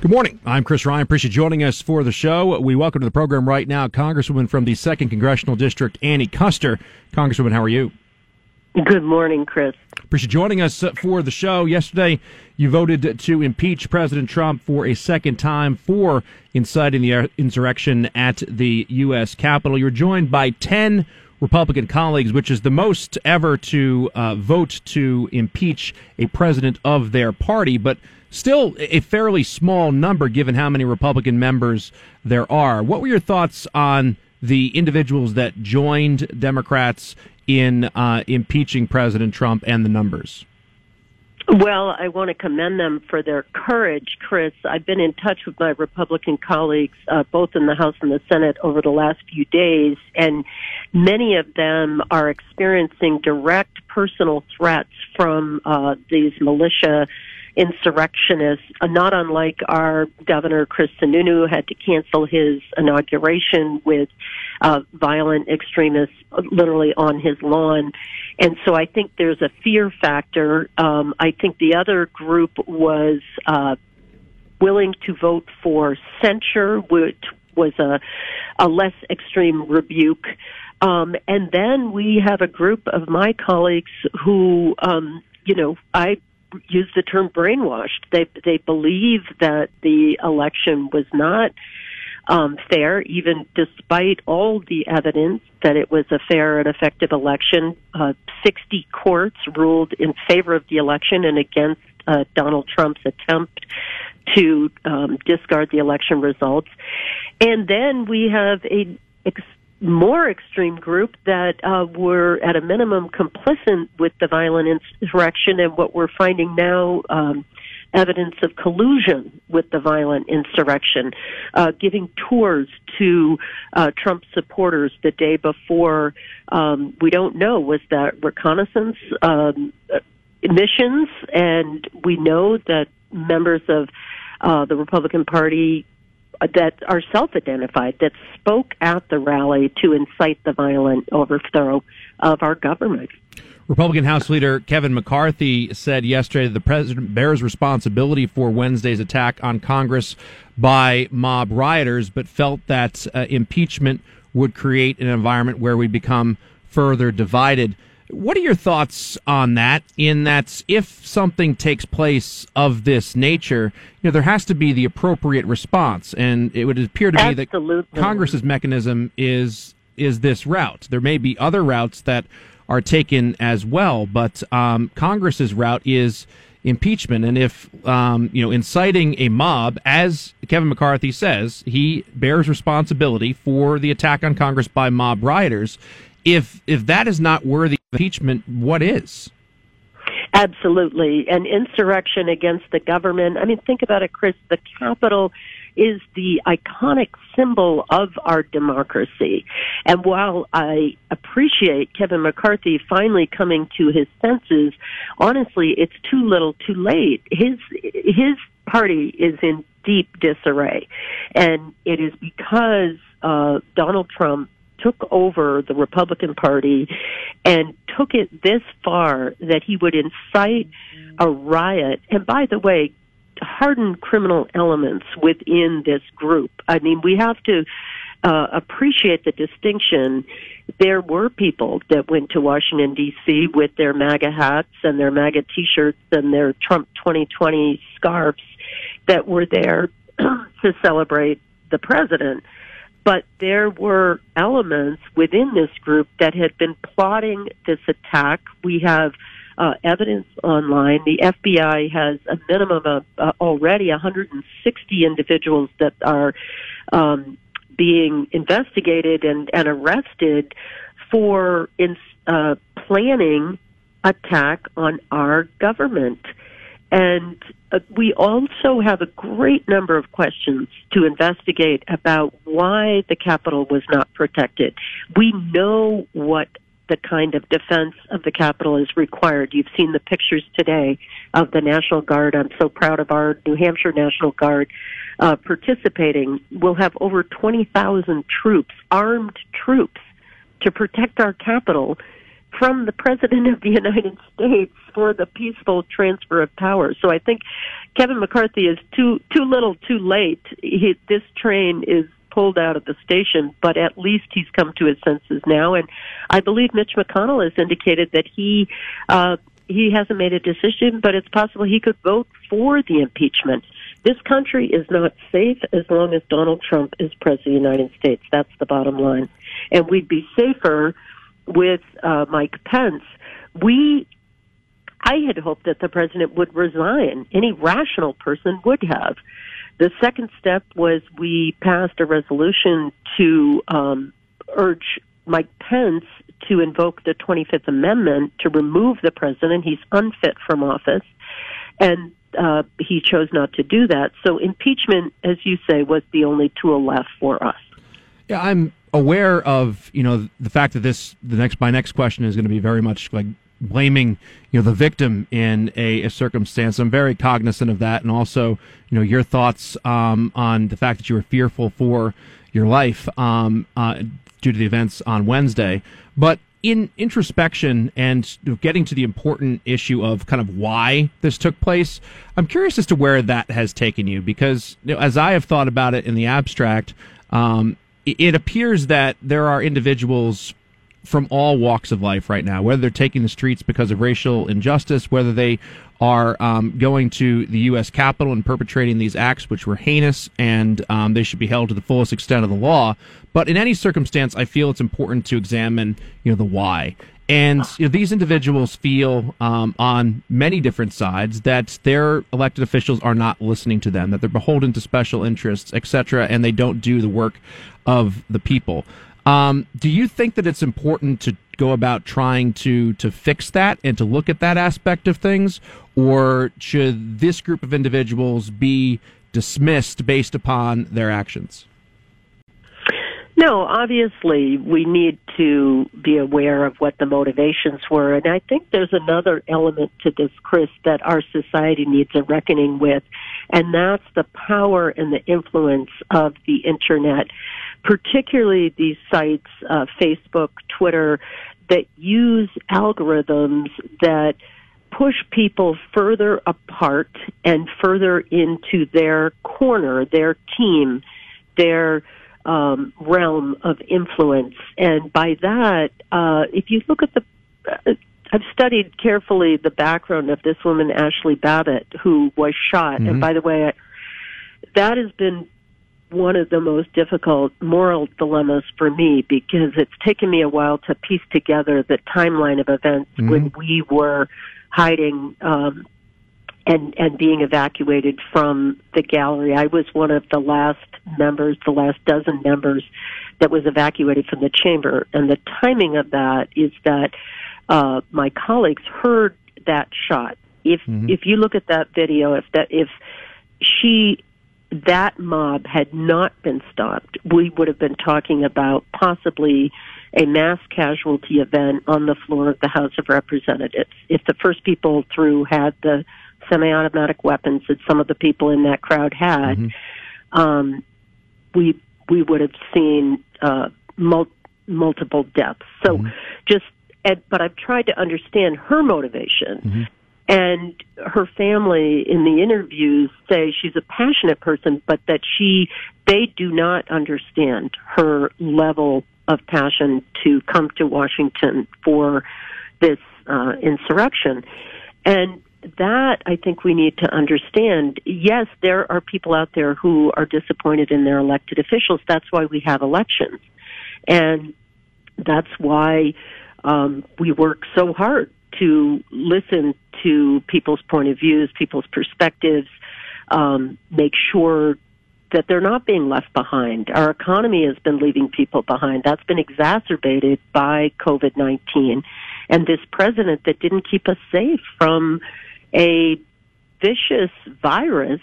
Good morning. I'm Chris Ryan. Appreciate you joining us for the show. We welcome to the program right now Congresswoman from the 2nd Congressional District, Annie Kuster. Congresswoman, how are you? Good morning, Chris. Appreciate you joining us for the show. Yesterday, you voted to impeach President Trump for a second time for inciting the insurrection at the U.S. Capitol. You're joined by 10 Republican colleagues, which is the most ever to vote to impeach a president of their party, but still a fairly small number given how many Republican members there are. What were your thoughts on the individuals that joined Democrats in impeaching President Trump and the numbers? Well, I want to commend them for their courage, Chris. I've been in touch with my Republican colleagues, both in the House and the Senate, over the last few days, and many of them are experiencing direct personal threats from these militia insurrectionists, not unlike our Governor Chris Sununu had to cancel his inauguration with violent extremists literally on his lawn. And so I think there's a fear factor. I think the other group was willing to vote for censure, which was a less extreme rebuke. And then we have a group of my colleagues who, I use the term brainwashed. They believe that the election was not fair, even despite all the evidence that it was a fair and effective election. 60 courts ruled in favor of the election and against Donald Trump's attempt to discard the election results. And then we have a more extreme group that were at a minimum complicit with the violent insurrection, and what we're finding now, evidence of collusion with the violent insurrection, giving tours to Trump supporters the day before. We don't know, was that reconnaissance missions? And we know that members of the Republican Party that are self-identified, that spoke at the rally to incite the violent overthrow of our government. Republican House Leader Kevin McCarthy said yesterday that the president bears responsibility for Wednesday's attack on Congress by mob rioters, but felt that impeachment would create an environment where we become further divided. What are your thoughts on that, in that if something takes place of this nature, there has to be the appropriate response, and it would appear to me that Congress's mechanism is this route. There may be other routes that are taken as well, but Congress's route is impeachment. And if inciting a mob, as Kevin McCarthy says, he bears responsibility for the attack on Congress by mob rioters. If that is not worthy of impeachment, what is? Absolutely. An insurrection against the government. I mean, think about it, Chris. The Capitol is the iconic symbol of our democracy. And while I appreciate Kevin McCarthy finally coming to his senses, honestly, it's too little too late. His party is in deep disarray. And it is because Donald Trump took over the Republican Party and took it this far that he would incite a riot. And by the way, hardened criminal elements within this group. I mean, we have to appreciate the distinction. There were people that went to Washington, D.C. with their MAGA hats and their MAGA T-shirts and their Trump 2020 scarves that were there to celebrate the president. But there were elements within this group that had been plotting this attack. We have evidence online. The FBI has a minimum of already 160 individuals that are being investigated and arrested for planning attack on our government. And we also have a great number of questions to investigate about why the Capitol was not protected. We know what the kind of defense of the Capitol is required. You've seen the pictures today of the National Guard. I'm so proud of our New Hampshire National Guard participating. We'll have over 20,000 troops, armed troops, to protect our Capitol from the President of the United States for the peaceful transfer of power. So I think Kevin McCarthy is too little, too late. This train is pulled out of the station, but at least he's come to his senses now. And I believe Mitch McConnell has indicated that he hasn't made a decision, but it's possible he could vote for the impeachment. This country is not safe as long as Donald Trump is president of the United States. That's the bottom line. And we'd be safer with Mike Pence. I had hoped that the president would resign. Any rational person would have. The second step was we passed a resolution to urge Mike Pence to invoke the 25th Amendment to remove the president. He's unfit from office, and he chose not to do that. So impeachment, as you say, was the only tool left for us. Yeah, I'm aware of, the fact that my next question is going to be very much like blaming, the victim in a circumstance. I'm very cognizant of that, and also, your thoughts on the fact that you were fearful for your life due to the events on Wednesday. But in introspection and getting to the important issue of kind of why this took place, I'm curious as to where that has taken you, because as I have thought about it in the abstract, it appears that there are individuals from all walks of life right now, whether they're taking the streets because of racial injustice, whether they are going to the U.S. Capitol and perpetrating these acts, which were heinous, and they should be held to the fullest extent of the law. But in any circumstance, I feel it's important to examine, the why. And these individuals feel on many different sides that their elected officials are not listening to them, that they're beholden to special interests, etc., and they don't do the work of the people. Do you think that it's important to go about trying to fix that and to look at that aspect of things, or should this group of individuals be dismissed based upon their actions? No, obviously we need to be aware of what the motivations were. And I think there's another element to this, Chris, that our society needs a reckoning with, and that's the power and the influence of the Internet, particularly these sites, Facebook, Twitter, that use algorithms that push people further apart and further into their corner, their team, their realm of influence. And by that, if you look at I've studied carefully the background of this woman, Ashley Babbitt, who was shot. Mm-hmm. And by the way, that has been one of the most difficult moral dilemmas for me, because it's taken me a while to piece together the timeline of events mm-hmm. when we were hiding and being evacuated from the gallery. I was one of the last dozen members that was evacuated from the chamber. And the timing of that is that my colleagues heard that shot. If you look at that video, if that mob had not been stopped, we would have been talking about possibly a mass casualty event on the floor of the House of Representatives. If the first people through had the semi-automatic weapons that some of the people in that crowd had, mm-hmm. We would have seen multiple deaths. So mm-hmm. But I've tried to understand her motivation. Mm-hmm. And her family in the interviews say she's a passionate person, but that they do not understand her level of passion to come to Washington for this insurrection. And that, I think we need to understand. Yes, there are people out there who are disappointed in their elected officials. That's why we have elections. And that's why we work so hard to listen to people's point of views, people's perspectives, make sure that they're not being left behind. Our economy has been leaving people behind. That's been exacerbated by COVID-19. And this president that didn't keep us safe from a vicious virus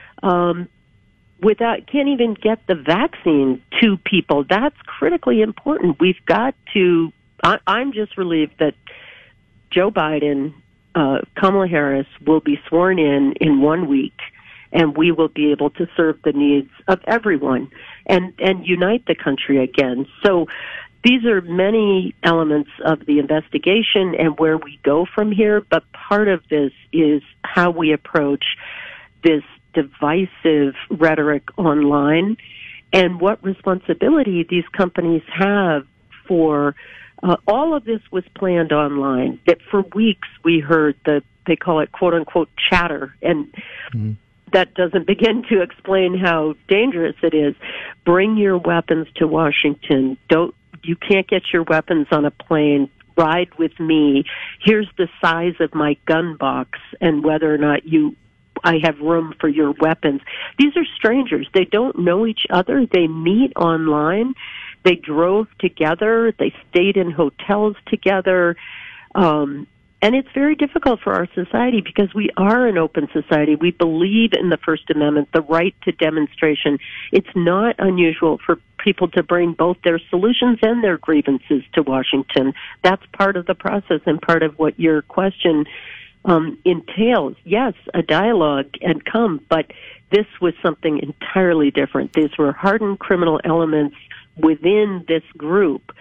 can't even get the vaccine to people. That's critically important. We've got to, I'm just relieved that Joe Biden, Kamala Harris will be sworn in 1 week, and we will be able to serve the needs of everyone and unite the country again. So these are many elements of the investigation and where we go from here, but part of this is how we approach this divisive rhetoric online and what responsibility these companies have for all of this was planned online. That for weeks we heard they call it quote unquote chatter, and that doesn't begin to explain how dangerous it is. Bring your weapons to Washington. You can't get your weapons on a plane. Ride with me. Here's the size of my gun box and whether or not I have room for your weapons. These are strangers. They don't know each other. They meet online. They drove together. They stayed in hotels together. And it's very difficult for our society because we are an open society. We believe in the First Amendment, the right to demonstration. It's not unusual for people to bring both their solutions and their grievances to Washington. That's part of the process and part of what your question entails. Yes, a dialogue and come, but this was something entirely different. These were hardened criminal elements within this group.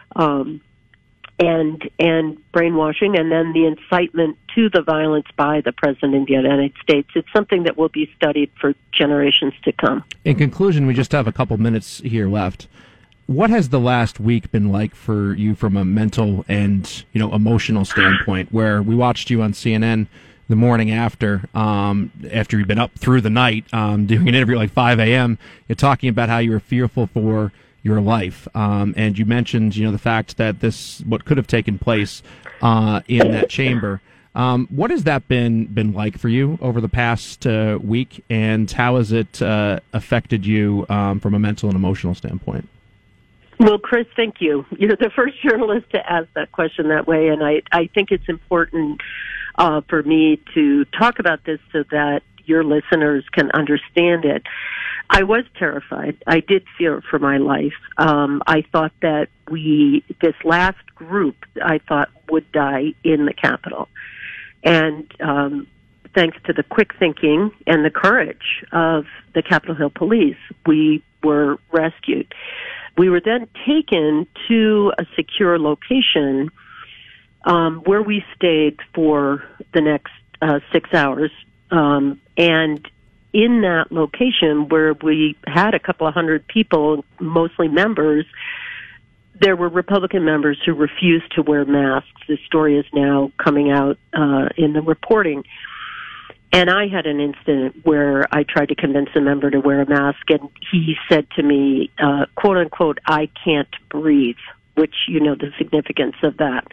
And brainwashing, and then the incitement to the violence by the President of the United States. It's something that will be studied for generations to come. In conclusion, we just have a couple minutes here left. What has the last week been like for you from a mental and emotional standpoint? Where we watched you on CNN the morning after you'd been up through the night doing an interview at like 5 a.m., you're talking about how you were fearful for your life, and you mentioned the fact that what could have taken place in that chamber. What has that been like for you over the past week, and how has it affected you from a mental and emotional standpoint? Well, Chris, thank you. You're the first journalist to ask that question that way, and I think it's important for me to talk about this so that your listeners can understand it. I was terrified. I did fear for my life. I thought that this last group, I thought would die in the Capitol. And thanks to the quick thinking and the courage of the Capitol Hill Police, we were rescued. We were then taken to a secure location where we stayed for the next 6 hours. And in that location where we had a couple of hundred people, mostly members, there were Republican members who refused to wear masks. This story is now coming out in the reporting. And I had an incident where I tried to convince a member to wear a mask, and he said to me, quote unquote, "I can't breathe," which the significance of that.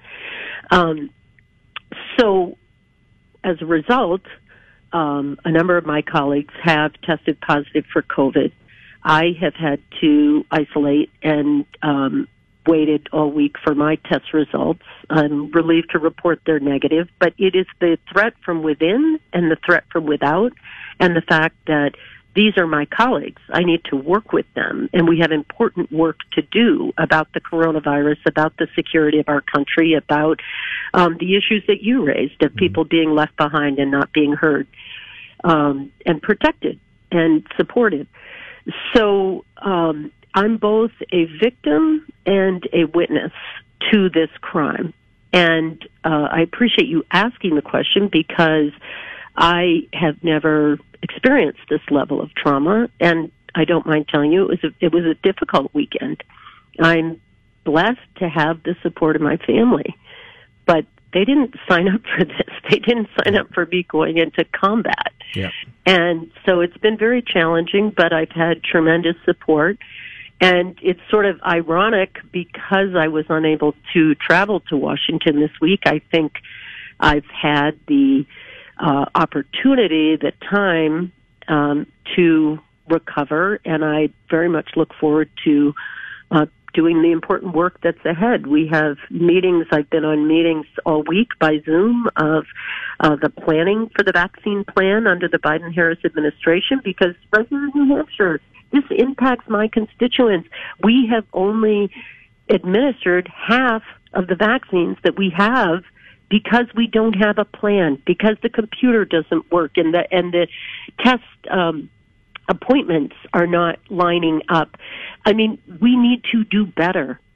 So as a result, a number of my colleagues have tested positive for COVID. I have had to isolate and waited all week for my test results. I'm relieved to report they're negative, but it is the threat from within and the threat from without, and the fact that these are my colleagues. I need to work with them, and we have important work to do about the coronavirus, about the security of our country, about the issues that you raised of people being left behind and not being heard and protected and supported. So I'm both a victim and a witness to this crime. And I appreciate you asking the question because I have never experienced this level of trauma, and I don't mind telling you it was a difficult weekend. I'm blessed to have the support of my family, but they didn't sign up for this. They didn't sign up for me going into combat. Yeah. And so it's been very challenging, but I've had tremendous support. And it's sort of ironic because I was unable to travel to Washington this week. I think I've had the opportunity, the time to recover, and I very much look forward to doing the important work that's ahead. We have meetings. I've been on meetings all week by Zoom of the planning for the vaccine plan under the Biden-Harris administration, because right here in New Hampshire, this impacts my constituents. We have only administered half of the vaccines that we have because we don't have a plan, because the computer doesn't work and the test appointments are not lining up. I mean, we need to do better.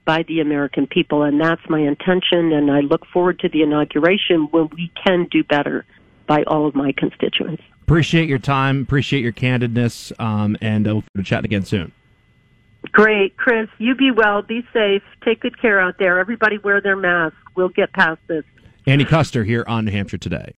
by the American people, and that's my intention, and I look forward to the inauguration when we can do better by all of my constituents. Appreciate your time, appreciate your candidness, and look forward to chatting again soon. Great. Chris, you be well, be safe, take good care out there. Everybody wear their masks. We'll get past this. Annie Kuster here on New Hampshire Today.